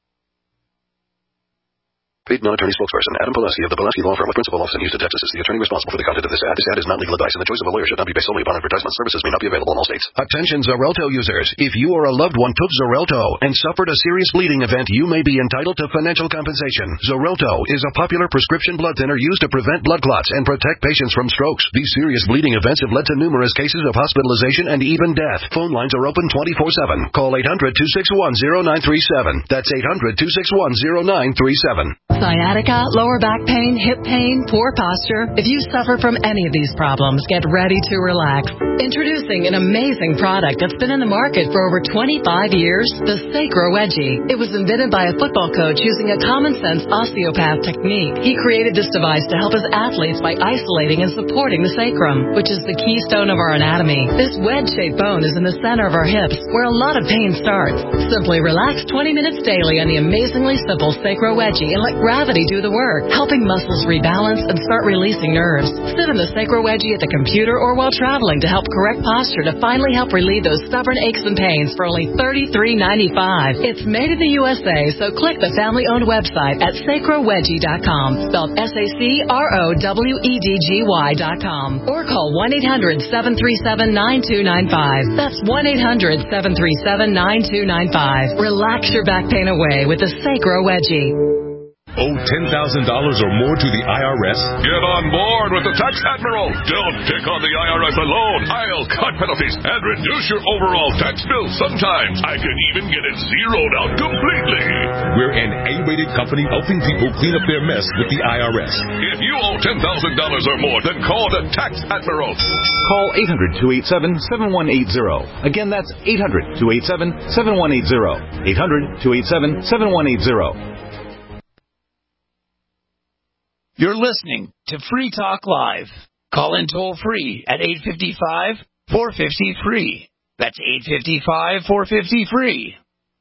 Paid non-attorney spokesperson Adam Pulaski of the Pulaski Law Firm of Principal Office in Houston, Texas is the attorney responsible for the content of this ad. This ad is not legal advice, and the choice of a lawyer should not be based solely upon advertisement. Services may not be available in all states. Attention Xarelto users. If you or a loved one took Xarelto and suffered a serious bleeding event, you may be entitled to financial compensation. Xarelto is a popular prescription blood thinner used to prevent blood clots and protect patients from strokes. These serious bleeding events have led to numerous cases of hospitalization and even death. Phone lines are open 24/7. Call 800-261-0937. That's 800-261-0937. Sciatica, lower back pain, hip pain, poor posture. If you suffer from any of these problems, get ready to relax. Introducing an amazing product that's been in the market for over 25 years, the Sacro Wedgie. It was invented by a football coach using a common-sense osteopath technique. He created this device to help his athletes by isolating and supporting the sacrum, which is the keystone of our anatomy. This wedge-shaped bone is in the center of our hips, where a lot of pain starts. Simply relax 20 minutes daily on the amazingly simple Sacro Wedgie and let gravity do the work, helping muscles rebalance and start releasing nerves. Sit in the Sacro Wedgie at the computer or while traveling to help correct posture to finally help relieve those stubborn aches and pains for only $33.95. It's made in the USA, so click the family-owned website at sacrowedgie.com, spelled SACROWEDGY.com, or call 1-800-737-9295. That's 1-800-737-9295. Relax your back pain away with the Sacro Wedgie. Owe $10,000 or more to the IRS? Get on board with the Tax Admiral. Don't pick on the IRS alone. I'll cut penalties and reduce your overall tax bill. Sometimes I can even get it zeroed out completely. We're an A-rated company helping people clean up their mess with the IRS. If you owe $10,000 or more, then call the Tax Admiral. Call 800-287-7180. Again, that's 800-287-7180. 800-287-7180. You're listening to Free Talk Live. Call in toll free at 855-450-FREE. That's 855-450-FREE.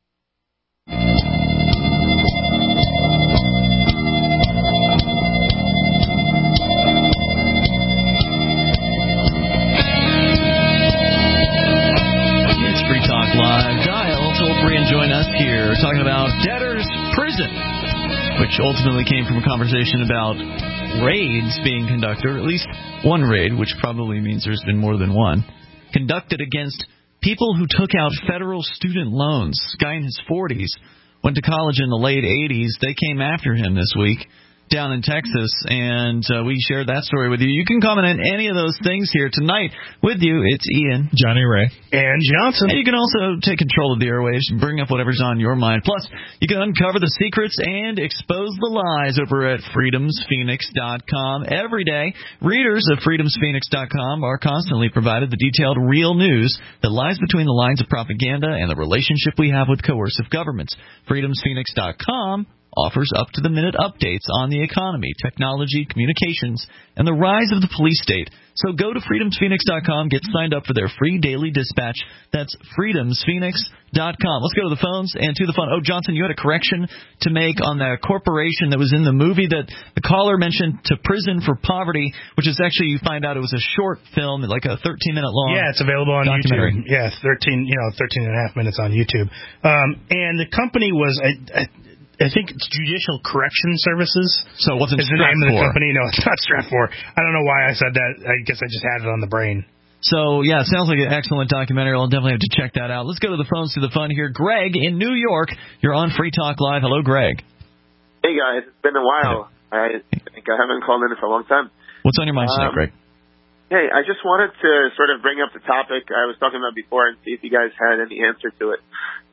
It's Free Talk Live. Dial toll free and join us here talking about debtors' prison, which ultimately came from a conversation about raids being conducted, or at least one raid, which probably means there's been more than one, conducted against people who took out federal student loans. This guy in his 40s went to college in the late 80s. They came after him this week down in Texas, and we shared that story with you. You can comment on any of those things here tonight. With you, it's Ian, Johnny Ray, and Johnson. And you can also take control of the airwaves and bring up whatever's on your mind. Plus, you can uncover the secrets and expose the lies over at freedomsphoenix.com. Every day, readers of freedomsphoenix.com are constantly provided the detailed real news that lies between the lines of propaganda and the relationship we have with coercive governments. freedomsphoenix.com offers up-to-the-minute updates on the economy, technology, communications, and the rise of the police state. So go to freedomsphoenix.com, get signed up for their free daily dispatch. That's freedomsphoenix.com. Let's go to the phones and to the phone. Oh, Johnson, you had a correction to make on the corporation that was in the movie that the caller mentioned, To Prison for Poverty, which is actually, you find out it was a short film, like a 13-minute long. Yeah, it's available on YouTube. Yeah, 13 and a half minutes on YouTube. And the company was, I think it's Judicial Correction Services. So it wasn't is the name of the company. No, it's not Stratfor. I don't know why I said that. I guess I just had it on the brain. So, yeah, it sounds like an excellent documentary. I'll definitely have to check that out. Let's go to the phones to the fun here. Greg in New York, you're on Free Talk Live. Hello, Greg. Hey, guys. It's been a while. Hey. I think I haven't called in for a long time. What's on your mind tonight, Greg? Hey, I just wanted to sort of bring up the topic I was talking about before and see if you guys had any answer to it.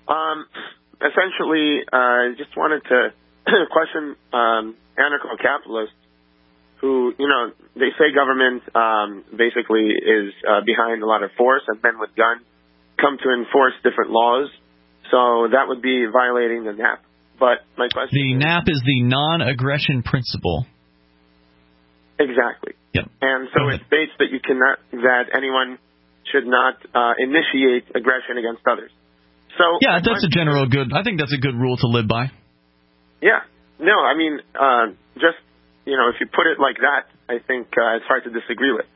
Essentially, I just wanted to question anarcho-capitalists who, they say government basically is behind a lot of force and men with guns come to enforce different laws. So that would be violating the NAP. But my question The NAP is the non-aggression principle. Exactly. Yep. And so it states that that anyone should not initiate aggression against others. So yeah, that's a general good. I think that's a good rule to live by. Yeah. No, I mean, just if you put it like that, I think it's hard to disagree with.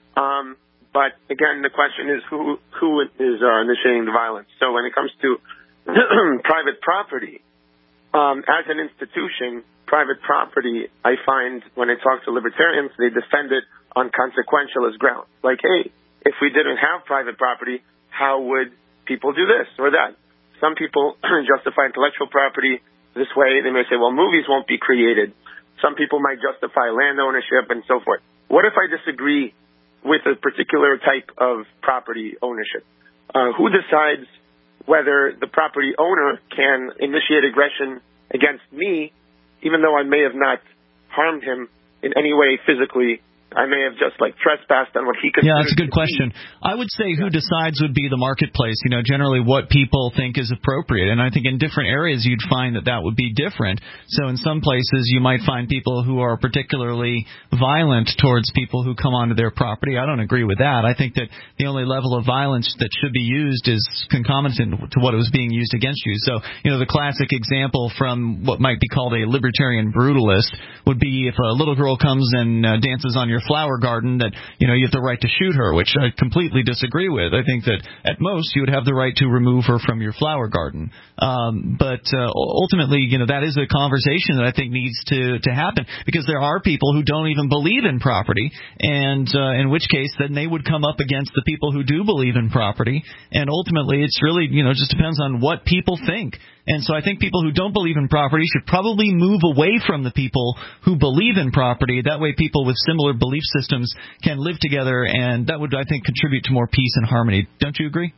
But again, the question is who is initiating the violence. So when it comes to private property, as an institution, private property, I find when I talk to libertarians, they defend it on consequentialist grounds. Like, hey, if we didn't have private property, how would people do this or that? Some people justify intellectual property this way. They may say, well, movies won't be created. Some people might justify land ownership and so forth. What if I disagree with a particular type of property ownership? Who decides whether the property owner can initiate aggression against me, even though I may have not harmed him in any way physically? I may have just trespassed on what he considers. Yeah, that's a good question. I would say who decides would be the marketplace. Generally what people think is appropriate, and I think in different areas you'd find that would be different. So in some places you might find people who are particularly violent towards people who come onto their property. I don't agree with that. I think that the only level of violence that should be used is concomitant to what was being used against you. So the classic example from what might be called a libertarian brutalist would be if a little girl comes and dances on your flower garden, that you have the right to shoot her, which I completely disagree with. I think that at most you would have the right to remove her from your flower garden. But ultimately, that is a conversation that I think needs to happen, because there are people who don't even believe in property, and in which case then they would come up against the people who do believe in property. And ultimately, it's really just depends on what people think. And so I think people who don't believe in property should probably move away from the people who believe in property. That way people with similar belief systems can live together, and that would, I think, contribute to more peace and harmony. Don't you agree?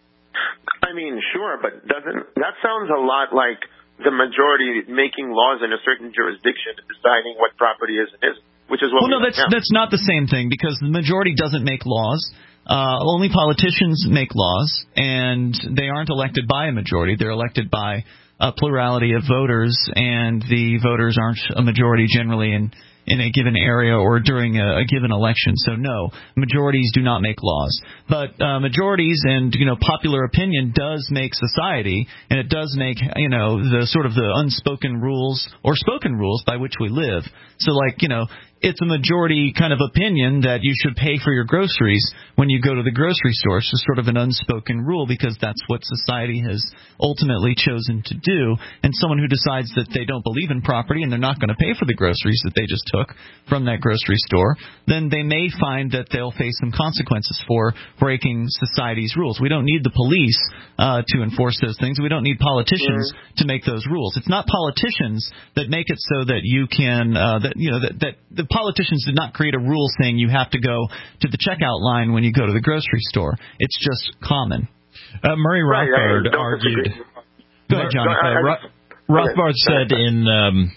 I mean, sure, but that sounds a lot like the majority making laws in a certain jurisdiction and deciding what property is and isn't, which is what that's not the same thing, because the majority doesn't make laws. Only politicians make laws, and they aren't elected by a majority. They're elected by a plurality of voters, and the voters aren't a majority generally in a given area or during a given election. So no, majorities do not make laws. But majorities and popular opinion does make society, and it does make the sort of the unspoken rules or spoken rules by which we live. So it's a majority kind of opinion that you should pay for your groceries when you go to the grocery store. It's just sort of an unspoken rule, because that's what society has ultimately chosen to do. And someone who decides that they don't believe in property and they're not going to pay for the groceries that they just took from that grocery store, then they may find that they'll face some consequences for breaking society's rules. We don't need the police to enforce those things. We don't need politicians to make those rules. It's not politicians that make it so that you can that the politicians did not create a rule saying you have to go to the checkout line when you go to the grocery store. It's just common. Murray Rothbard argued. Go ahead, Johnny. Rothbard said in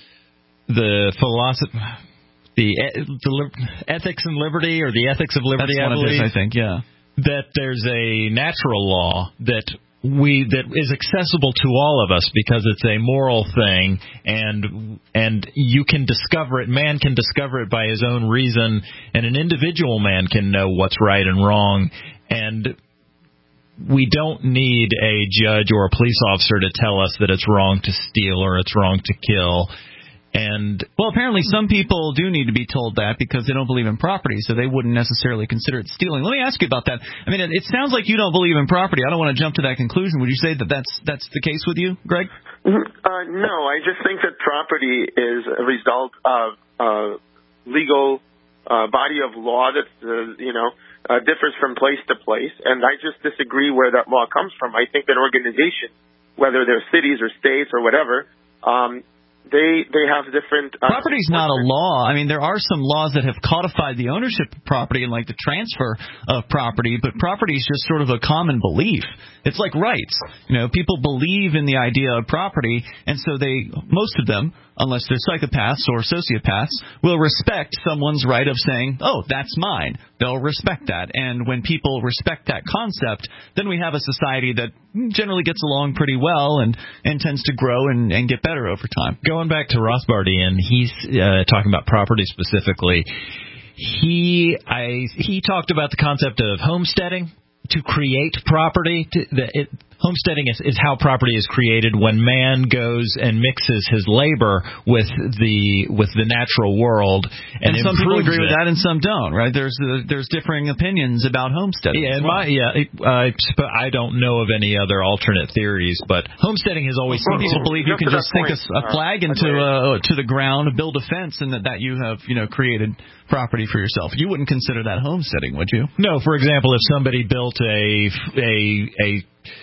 the philosophy, the Ethics and Liberty, or the Ethics of Liberty, I think, yeah, that there's a natural law that is accessible to all of us because it's a moral thing, and you can discover it. Man can discover it by his own reason, and an individual man can know what's right and wrong. And we don't need a judge or a police officer to tell us that it's wrong to steal or it's wrong to kill. And well, apparently some people do need to be told that because they don't believe in property, so they wouldn't necessarily consider it stealing. Let me ask you about that. I mean, it sounds like you don't believe in property. I don't want to jump to that conclusion. Would you say that that's the case with you, Greg? No, I just think that property is a result of legal body of law that differs from place to place, and I just disagree where that law comes from. I think that organizations, whether they're cities or states or whatever, they have different. Property's not a law. I mean, there are some laws that have codified the ownership of property and like the transfer of property, but property is just sort of a common belief. It's like rights. People believe in the idea of property, and so most of them, unless they're psychopaths or sociopaths, will respect someone's right of saying, "Oh, that's mine." They'll respect that, and when people respect that concept, then we have a society that generally gets along pretty well and tends to grow and get better over time. Going back to Rothbardian, he's talking about property specifically. He talked about the concept of homesteading to create property. Homesteading is how property is created when man goes and mixes his labor with the natural world, and some people agree with that and some don't. Right? There's differing opinions about homesteading. I don't know of any other alternate theories, but homesteading has always. Some people believe you can just sink a flag into to the ground, build a fence, and that you have created property for yourself. You wouldn't consider that homesteading, would you? No. For example, if somebody built a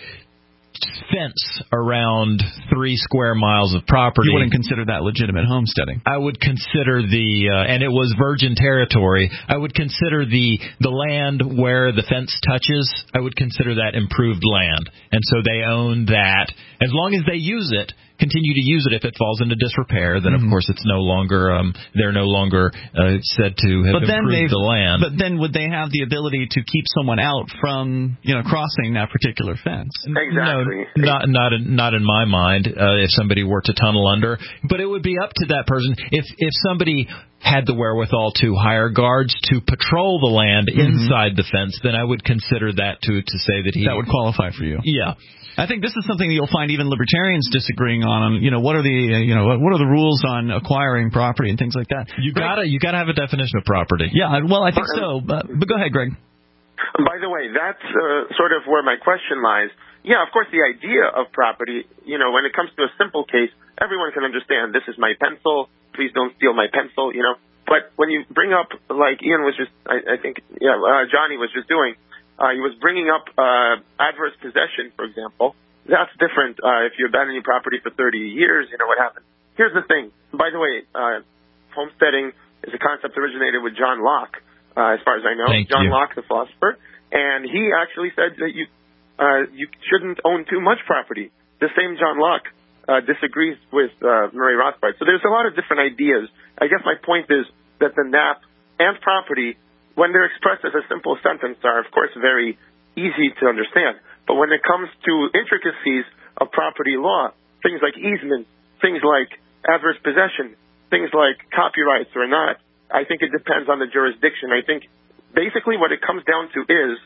fence around 3 square miles of property, you wouldn't consider that legitimate homesteading. I would consider and it was virgin territory, I would consider the land where the fence touches, I would consider that improved land. And so they own that. As long as they use it, continue to use it. If it falls into disrepair, then of course it's no longer they're no longer said to have improved the land. But then would they have the ability to keep someone out from crossing that particular fence? Exactly. No, not in my mind. If somebody were to tunnel under, but it would be up to that person. If somebody had the wherewithal to hire guards to patrol the land inside the fence, then I would consider that to say that that would qualify for you. Yeah. I think this is something that you'll find even libertarians disagreeing on. What are the rules on acquiring property and things like that. You gotta have a definition of property. Yeah, well, I think so. But go ahead, Greg. By the way, that's sort of where my question lies. Yeah, of course, the idea of property. When it comes to a simple case, everyone can understand. This is my pencil. Please don't steal my pencil. But when you bring up, like Ian was just, I think, Johnny was just doing. He was bringing up adverse possession, for example. That's different. If you abandon your property for 30 years, what happens? Here's the thing. By the way, homesteading is a concept originated with John Locke, as far as I know. John Locke, the philosopher. And he actually said that you shouldn't own too much property. The same John Locke disagrees with Murray Rothbard. So there's a lot of different ideas. I guess my point is that the NAP and property, when they're expressed as a simple sentence, are, of course, very easy to understand. But when it comes to intricacies of property law, things like easement, things like adverse possession, things like copyrights or not, I think it depends on the jurisdiction. I think basically what it comes down to is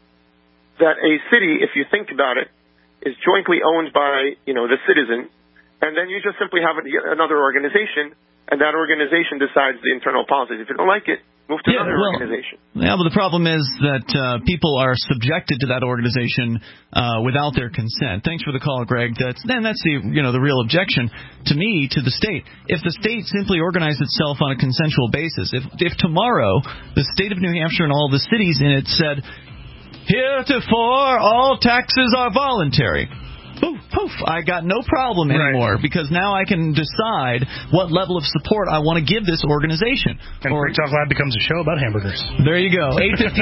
that a city, if you think about it, is jointly owned by, the citizens, and then you just simply have another organization, and that organization decides the internal policies. If you don't like it, move to another organization. Yeah, but the problem is that people are subjected to that organization without their consent. Thanks for the call, Greg. That's the real objection to me, to the state. If the state simply organized itself on a consensual basis, if tomorrow the state of New Hampshire and all the cities in it said, heretofore all taxes are voluntary. Poof, I got no problem anymore because now I can decide what level of support I want to give this organization. And Free Talk Live becomes a show about hamburgers. There you go.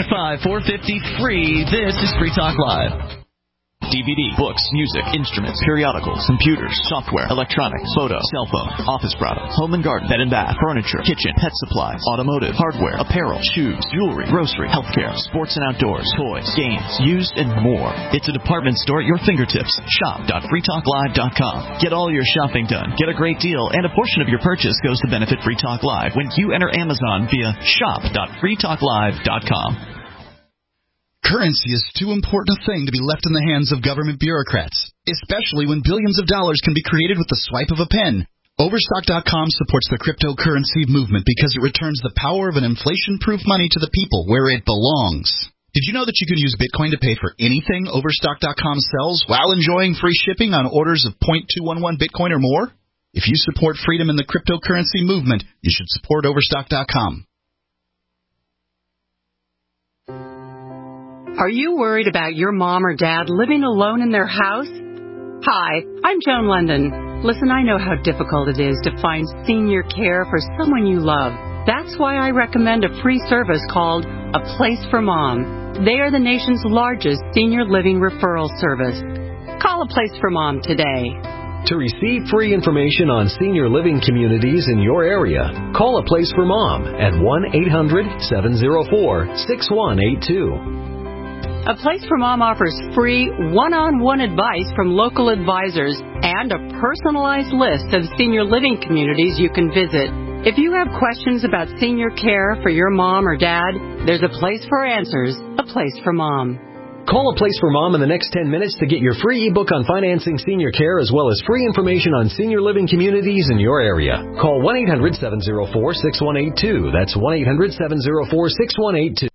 855-450-FREE. This is Free Talk Live. DVD, books, music, instruments, periodicals, computers, software, electronics, photo, cell phone, office products, home and garden, bed and bath, furniture, kitchen, pet supplies, automotive, hardware, apparel, shoes, jewelry, grocery, healthcare, sports and outdoors, toys, games, used, and more. It's a department store at your fingertips. Shop.freetalklive.com. Get all your shopping done. Get a great deal, and a portion of your purchase goes to benefit Free Talk Live when you enter Amazon via shop.freetalklive.com. Currency is too important a thing to be left in the hands of government bureaucrats, especially when billions of dollars can be created with the swipe of a pen. Overstock.com supports the cryptocurrency movement because it returns the power of an inflation-proof money to the people where it belongs. Did you know that you can use Bitcoin to pay for anything Overstock.com sells while enjoying free shipping on orders of 0.211 Bitcoin or more? If you support freedom in the cryptocurrency movement, you should support Overstock.com. Are you worried about your mom or dad living alone in their house? Hi, I'm Joan London. Listen, I know how difficult it is to find senior care for someone you love. That's why I recommend a free service called A Place for Mom. They are the nation's largest senior living referral service. Call A Place for Mom today. To receive free information on senior living communities in your area, call A Place for Mom at 1-800-704-6182. A Place for Mom offers free one-on-one advice from local advisors and a personalized list of senior living communities you can visit. If you have questions about senior care for your mom or dad, there's a place for answers, A Place for Mom. Call A Place for Mom in the next 10 minutes to get your free ebook on financing senior care as well as free information on senior living communities in your area. Call 1-800-704-6182. That's 1-800-704-6182.